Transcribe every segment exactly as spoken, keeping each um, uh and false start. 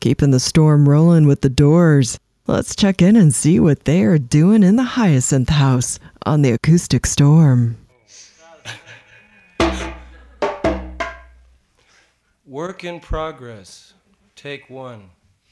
keeping the storm rolling with the Doors. Let's check in and see what they are doing in the Hyacinth House on the Acoustic Storm. Work in progress. Take one.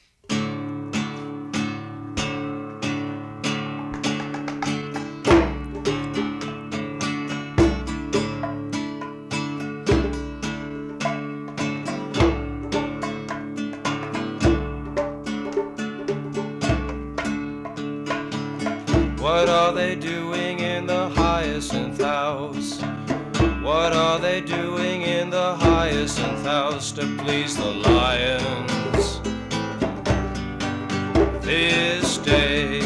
What are they doing in the Hyacinth House? What are they doing in the Hyacinth House to please the lions this day?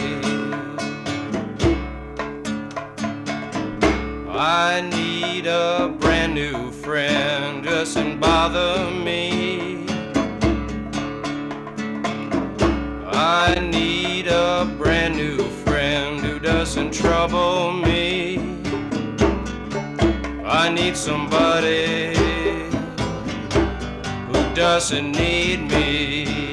I need a brand new friend, doesn't bother me. I need a brand new friend who doesn't trouble me. I need somebody who doesn't need me.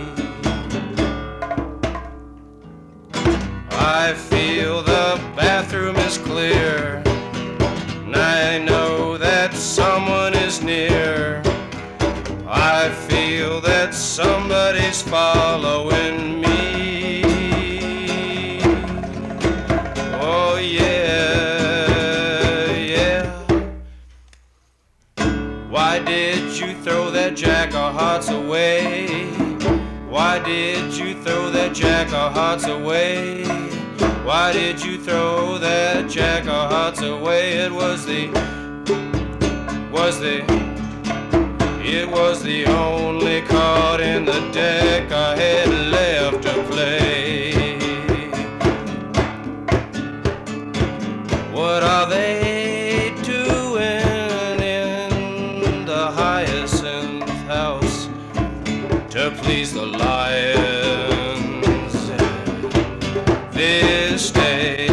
I feel the bathroom is clear, and I know that someone is near. I feel that somebody's following me. Oh yeah, yeah. Why did you throw that jack of hearts away? Why did you throw that jack of hearts away? Why did you throw that jack of hearts away? It was the, was the, it was the only card in the deck I had left to play. What are they doing in the Hyacinth House to please the lions this day?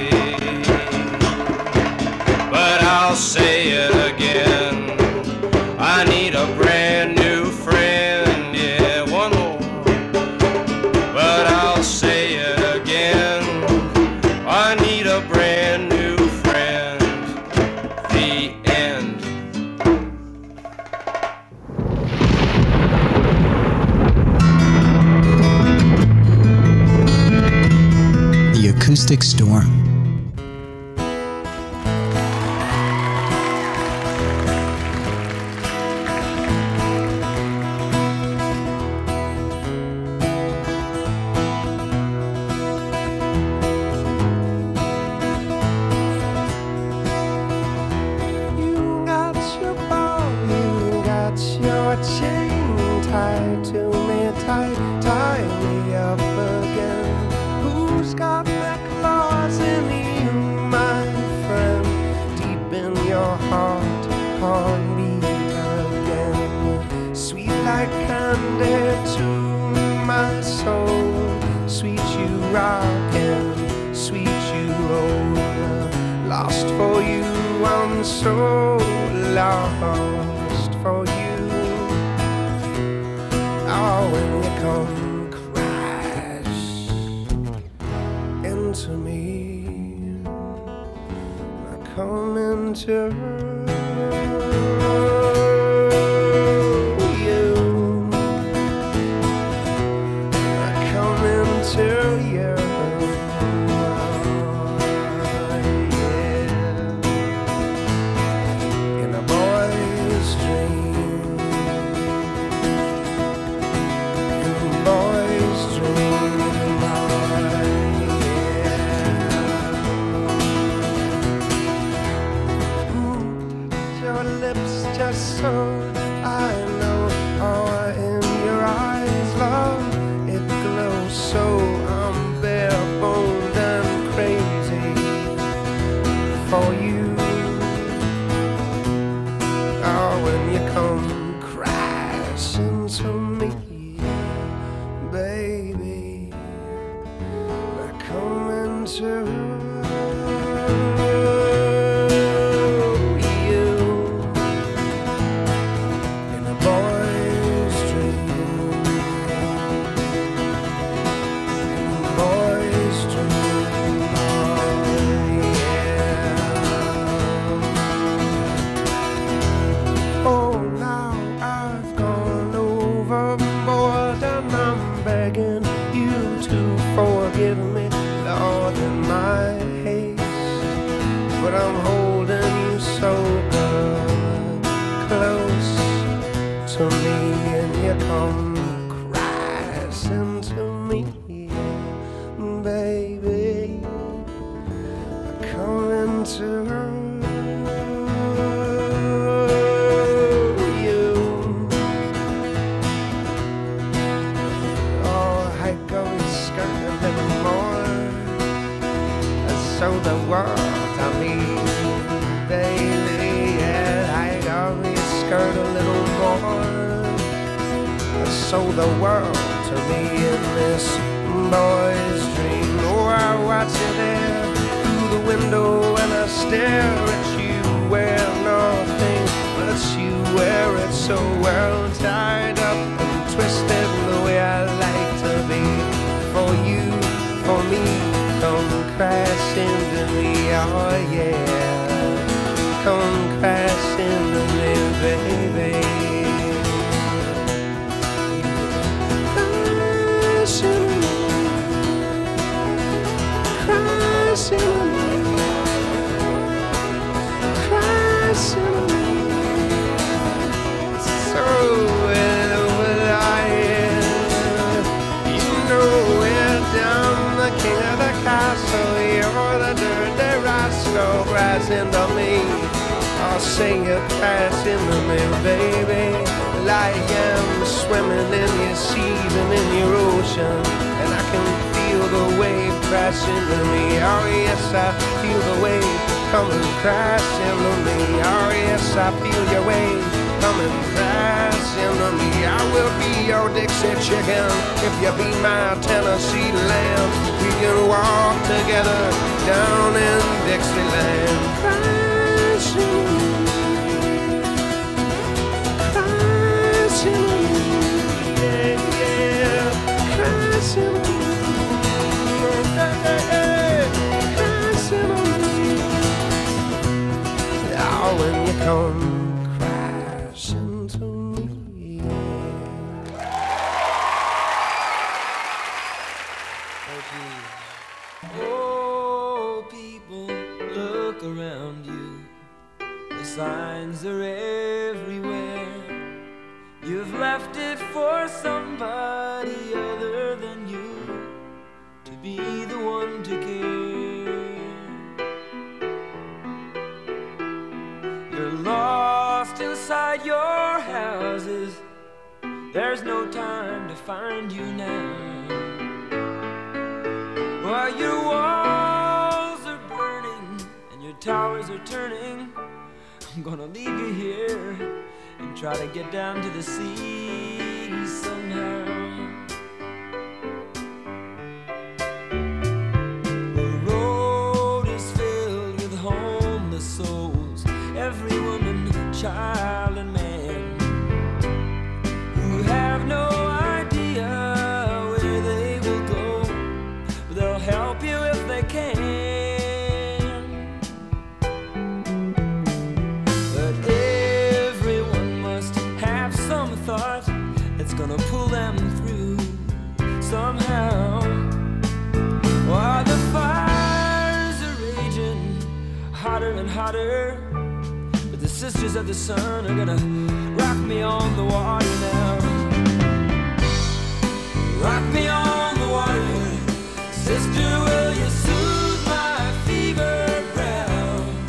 But I'll say it again, I need a brand new friend, yeah, one more. But I'll say it again, I need a brand new friend, the end. The Acoustic Storm. In a boy's dream. you come crashing to me, baby, coming to you. Oh, hike up your skirt a little more, show the world to me, baby. Yeah, hike up your skirt a little more, show the world to me in this boy's dream. Oh, I watch you there through the window and I stare at you, wear nothing but you wear it so well, tied up and twisted the way I like to be. For you, for me, come crash into me, oh yeah, come crash into me, baby. Crash into me, I'll say you crash into me, baby. Like I'm swimming in your seas and in your ocean, and I can feel the wave crash into me. Oh yes, I feel the wave coming crash into me. Oh yes, I feel your wave coming crash into me. I will be your Dixie chicken if you be my Tennessee lamb. We can walk together down in Dixieland. Crash into me, crash into me, yeah, yeah, crash into me, hey, crash into me. Oh, when you come crashing to me. Oh, people, look around you. The signs are everywhere. You've left it for somebody other than you to be the one to care. You're lost inside your houses. There's no time to find you now. While your walls are burning and your towers are turning, I'm gonna leave you here and try to get down to the sea somehow. The road is filled with homeless souls, every woman, child and man, who have no idea where they will go, but they'll help you if they can. But everyone must have some thought that's gonna pull them through somehow. While the fires are raging hotter and hotter, but the sisters of the sun are gonna rock me on the water now. Rock me on the water, sister, will you soothe my fever brow?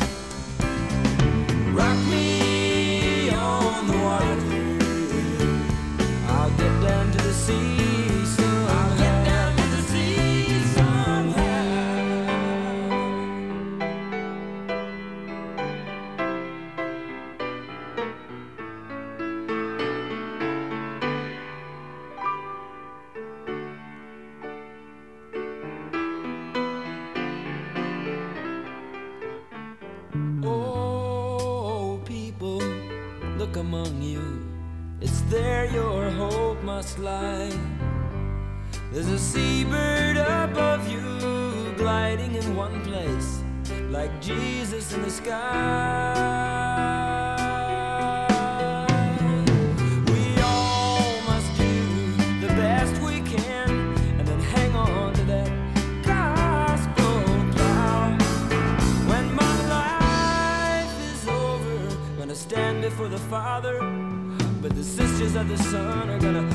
Rock me on the water, I'll get down to the sea somehow. I'll get down to the sea somehow. Oh, people, look among you. It's there your hope must lie. There's a seabird above you, gliding in one place, like Jesus in the sky. We all must do the best we can, and then hang on to that gospel plow. When my life is over, gonna stand before the Father, but the sisters of the sun are gonna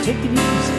Take it easy.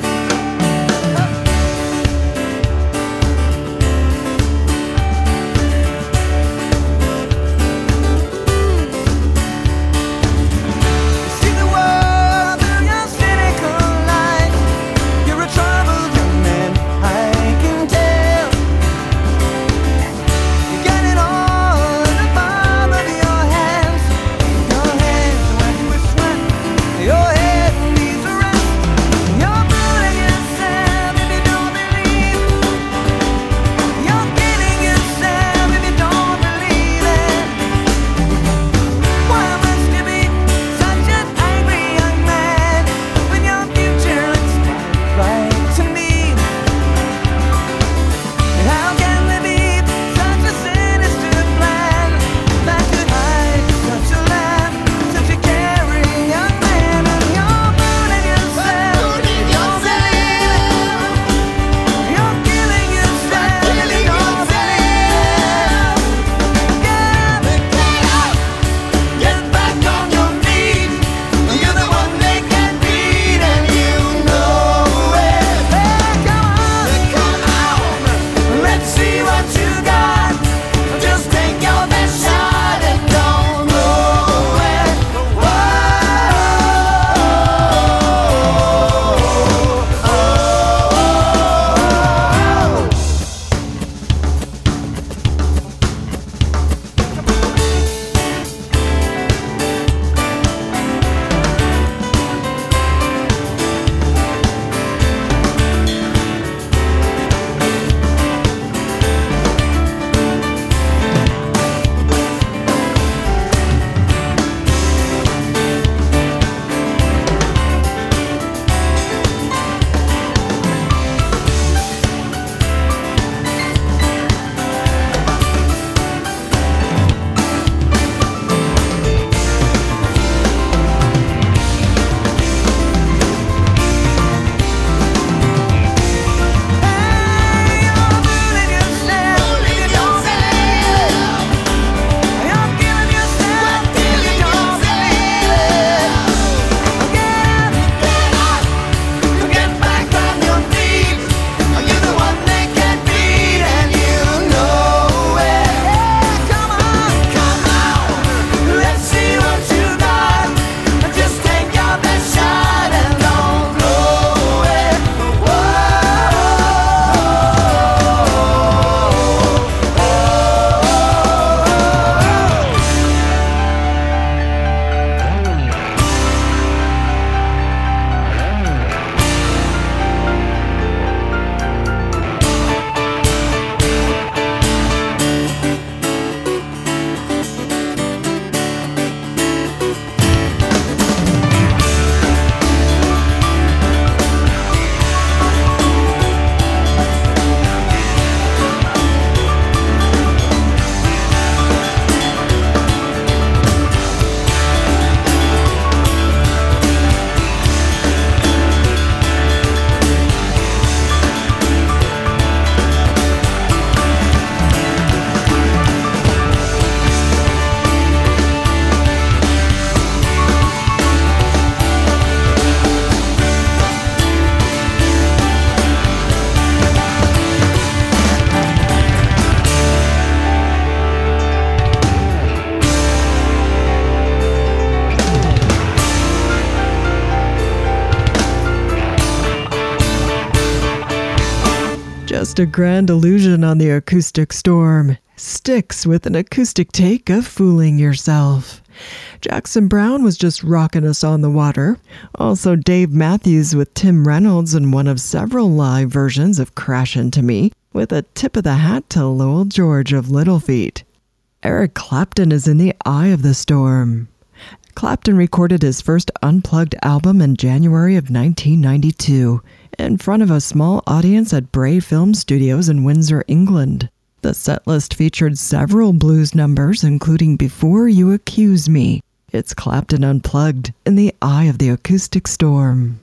Just a grand illusion on the Acoustic Storm. Styx with an acoustic take of Fooling Yourself. Jackson Browne was just rocking us on the water. Also Dave Matthews with Tim Reynolds in one of several live versions of Crash Into Me, with a tip of the hat to Lowell George of Little Feat. Eric Clapton is in the eye of the storm. Clapton recorded his first unplugged album in January of nineteen ninety-two, in front of a small audience at Bray Film Studios in Windsor, England. The setlist featured several blues numbers, including Before You Accuse Me. It's Clapton Unplugged in the eye of the acoustic storm.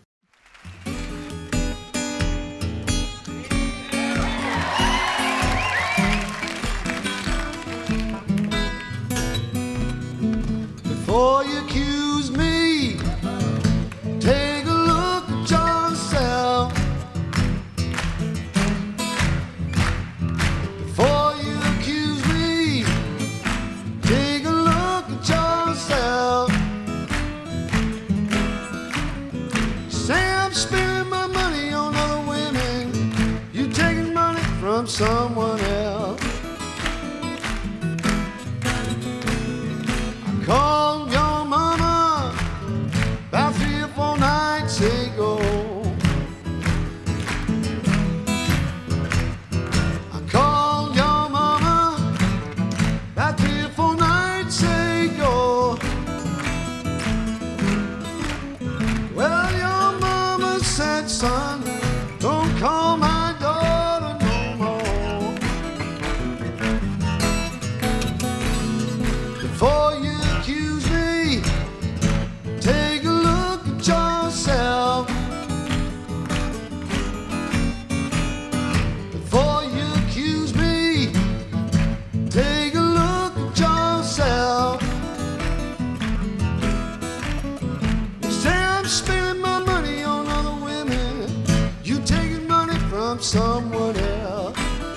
Before you accuse me, take a look at spending my money on other women. You taking money from someone else. I called your mama about three or four nights ago. I called your mama about three or four nights ago. Well, your mama said, son, don't call my daughter no more. Before you accuse me, take a look at yourself. Before you accuse me, take a look at yourself. You say I'm spending my money on other women. You taking money from someone else.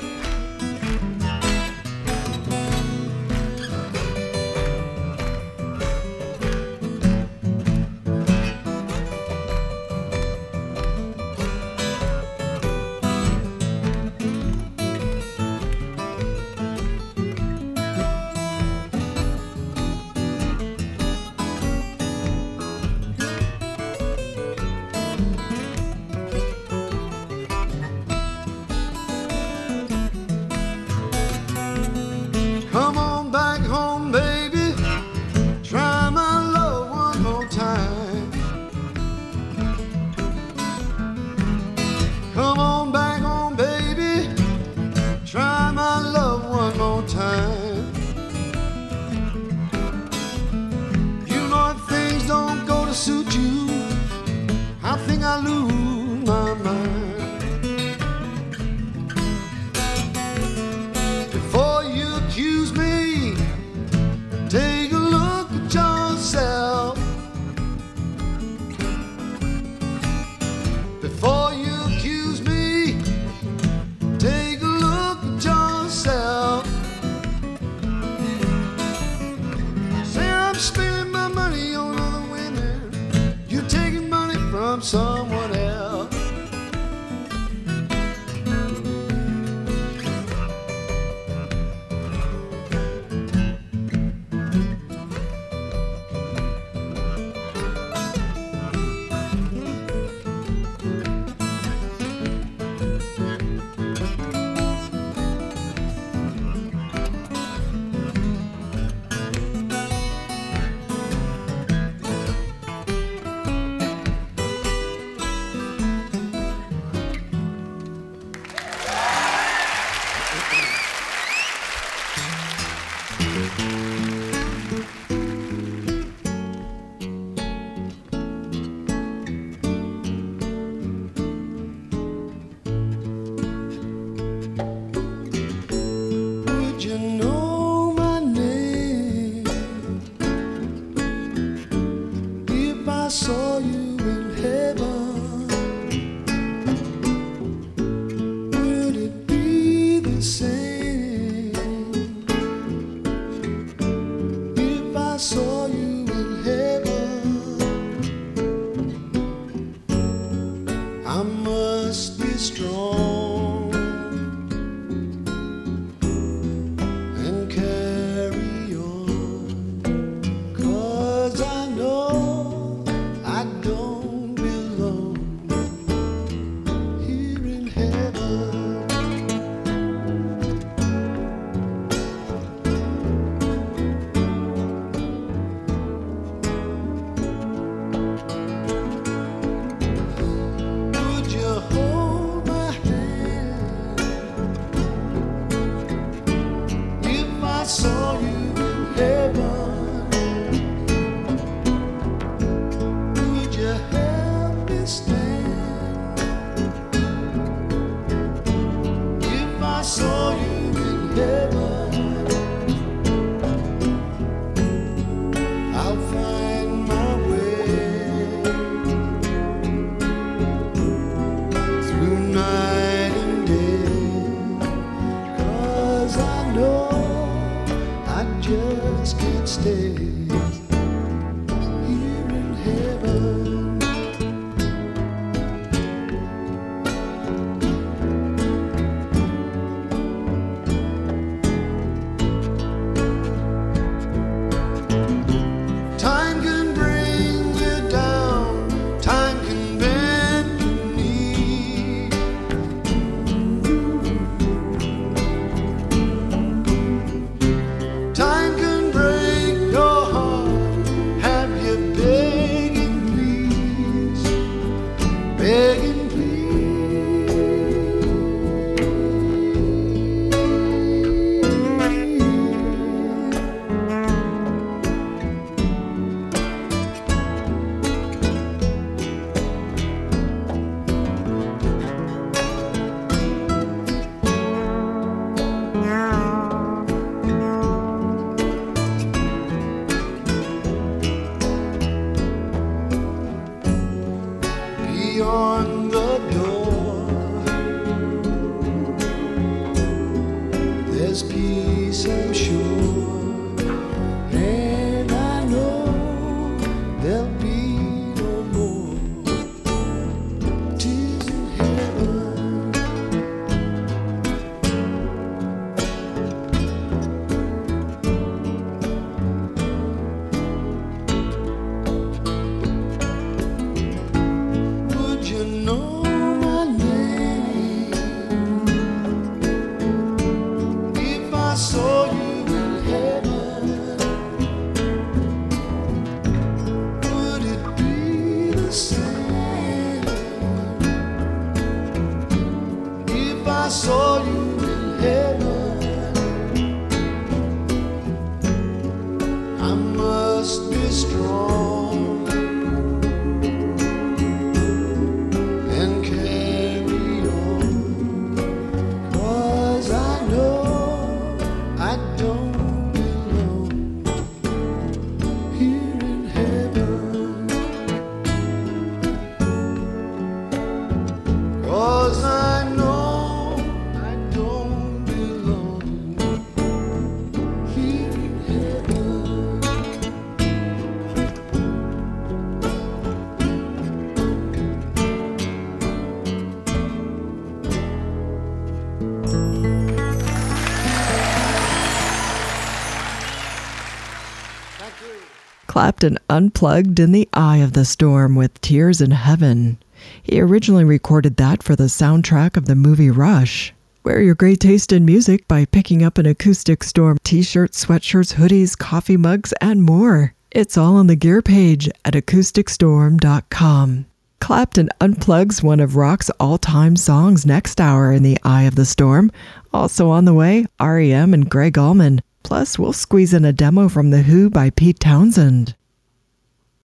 Come on back home, baby. Try my love one more time. Come on back home, baby. Try my love one more time. You know if things don't go to suit you, I think I lose my mind. Before you accuse me, take a look at yourself. Before you accuse me, take a look at yourself. Say I'm spending my money on other women. You taking money from someone else. Would you know my name if I saw you in heaven? Would it be the same if I saw you in heaven? I must be strong and carry on, 'cause I know I don't belong here in heaven. Would you hold my hand if I saw you in heaven? Would you help me stand if I saw you in heaven? I'll find my way through night and day, 'cause I know I just can't stay here in heaven. beyond the door, there's peace, I'm sure, and I know there'll be no more tears in heaven. Would you know my name if I saw you in heaven? Would it be the same if I saw you in heaven? I must be strong and carry on, 'cause I know I don't belong here in heaven, 'cause I know I don't belong here in heaven. Clapton unplugged in the eye of the storm with Tears in Heaven. He originally recorded that for the soundtrack of the movie Rush. Wear your great taste in music by picking up an Acoustic Storm t-shirts, sweatshirts, hoodies, coffee mugs, and more. It's all on the gear page at acoustic storm dot com. Clapton unplugs one of rock's all-time songs next hour in the eye of the storm. Also on the way, R E M and Greg Allman. Plus, we'll squeeze in a demo from The Who by Pete Townsend.